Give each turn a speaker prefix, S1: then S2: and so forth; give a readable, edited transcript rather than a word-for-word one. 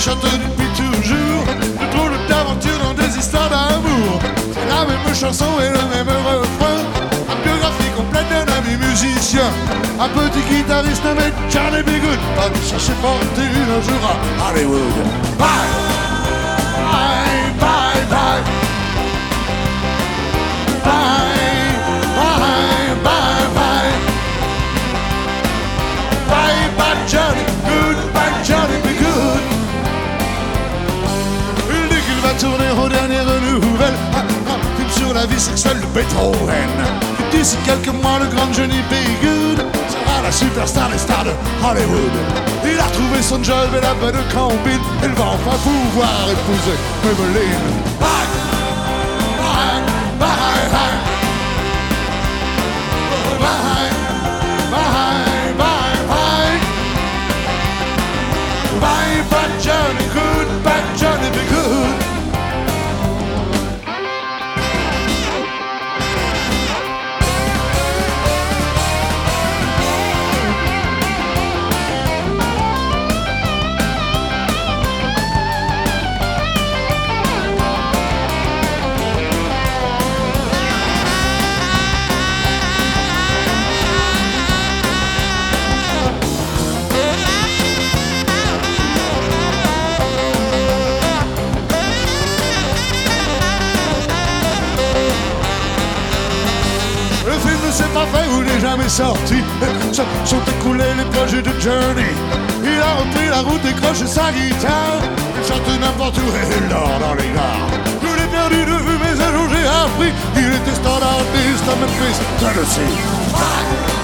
S1: chante depuis toujours de drôles d'aventures dans des histoires d'amour. C'est la même chanson et le même refrain. La biographie complète d'un ami musicien, un petit guitariste nommé Johnny B. Good, va chercher fortune un jour à Hollywood. Bye, bye, bye, bye. Bye, bye, bye, bye. Bye, bye, Johnny Good, bye, Johnny B. Good. Il dit qu'il va tourner aux dernières nouvelles, un film sur la vie sexuelle de Beethoven. D'ici quelques mois, le grand Johnny B. Good sera la superstar des stars de Hollywood. Il a retrouvé son job et la bonne combine. Il va enfin pouvoir épouser Maybelline. Bye, bye, bye, bye. Bye, bye, bye, bye. Bye, bye, Johnny Good, bye, Johnny B. Good. C'est pas fait ou n'est jamais sorti. Sont écoulés les projets de Johnny. Il a repris la route, décroché sa guitare. Il chante n'importe où et il dort dans les gares. Je l'ai perdu de vue, mais un jour j'ai appris. Il était standardiste à Memphis, Tennessee.